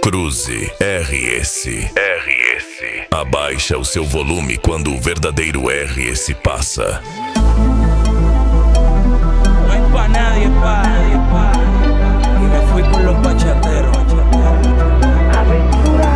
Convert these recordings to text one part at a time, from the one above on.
Cruze RS. Abaixa o seu volume quando o verdadeiro RS passa. No hay pa' nadie, pa. Y me fui con los bachateros. Aventura.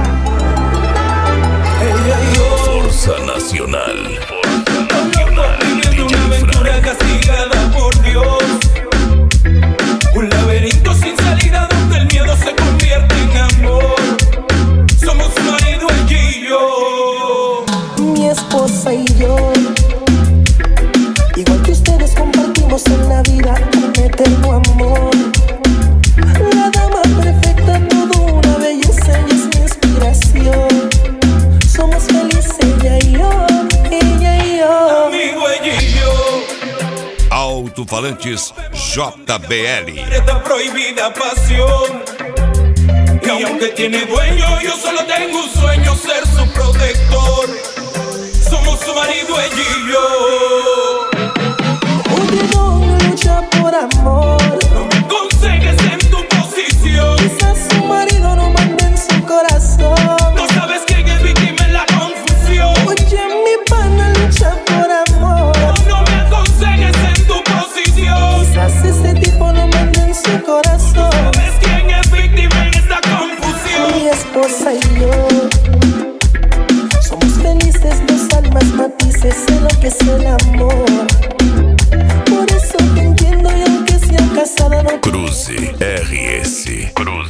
Força Nacional. Viviendo una aventura castigada por Dios. Un laberinto sin salida donde el miedo se convierte en amor. Somos marido y yo. Mi esposa y yo, igual que ustedes, compartimos en la vida un eterno amor. La dama perfecta, toda una belleza, ella es mi inspiración. Somos felices, ella y yo. Amigo ella y yo. Alto-falantes JBL. Esta prohibida pasión. Y aunque tiene dueño, yo solo tengo un sueño, ser su protector. Somos su marido ella y yo. Un no lucha por amor. No me consigues en tu posición. Quizás su marido no manda en su corazón. No sabes quién es víctima en la confusión. Oye, mi pana lucha por amor. No me aconsejes en tu posición. Quizás ese tipo no manda en su corazón. ¿Sabes quién es víctima en esta confusión? Mi esposa y yo somos felices, dos almas matices en lo que es el amor. Por eso te entiendo y aunque sea casada no. Cruze RS.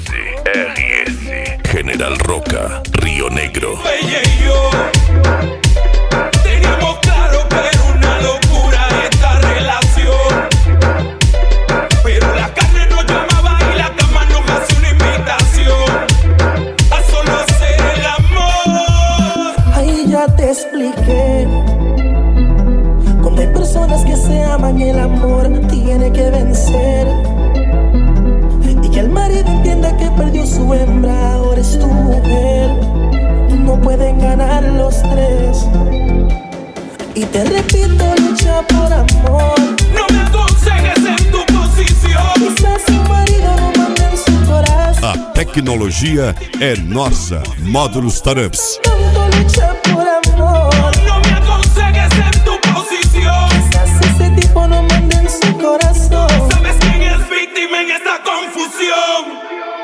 General Roca, Río Negro. Ella y yo teníamos claro que era una locura esta relación. Pero la carne nos llamaba y la cama nos hacía una invitación a solo hacer el amor. Ahí ya te expliqué. Cuando hay personas que se aman y el amor tiene que vencer. Y que el marido entienda que perdió su hembra, ahora es tu mujer. No pueden ganar los tres. Y te repito, lucha por amor. No me aconsejes en tu posición. Quizás su marido no manda en su corazón. A tecnologia é nossa. Módulos Startups. Tanto lucha por amor. No me aconsejes en tu posición. Quizás ese tipo no manda en su corazón. ¿Sabes quién es víctima en esta confusión?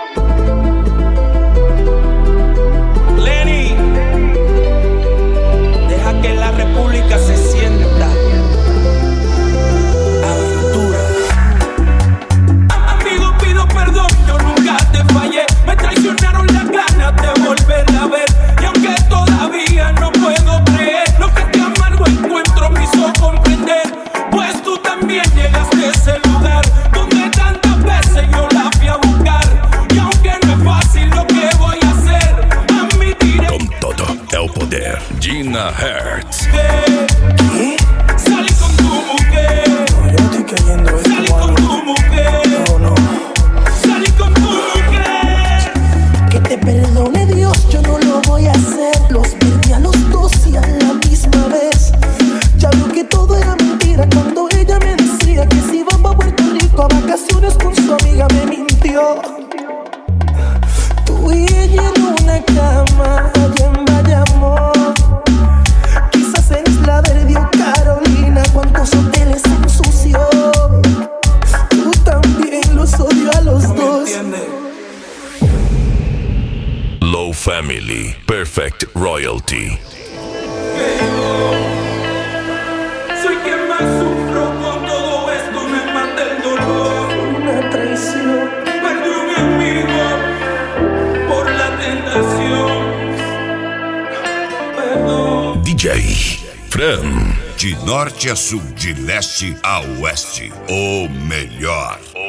Lenny, deja que la república se sienta. Aventura. Amigo, pido perdón, yo nunca te fallé. Me traicionaron las ganas de volverla a ver. Y aunque todavía no puedo creer lo que este amargo encuentro me hizo comprender, pues tú también llegaste a ese lugar donde tantas veces yo la fui a buscar. Y aunque no es fácil lo que voy a hacer, admitiré Com todo é o poder. Gina Hertz. que salí con tu mujer. Yo estoy cayendo en Salí con tu mujer. no. Salí con tu mujer. Que te perdone Dios, yo no lo voy a hacer. Los perdí a los dos y a la misma vez. Ya vio que todo era mentira cuando ella me decía que se iba pa' Puerto Rico a vacaciones con su amiga, me mintió. Tú y ella en una cama allá en Bayamón. Quizás en Isla Verde o Carolina, cuántos hoteles ensució. Tú también los odio a los dos. ¿Entiendes? Low Family. Perfect Royalty. Soy quien más sufro con todo esto, me mata el dolor. Una traición. Perdí un amigo por la tentación. Perdón. DJ Fran. De norte a sul, de leste a oeste. O melhor.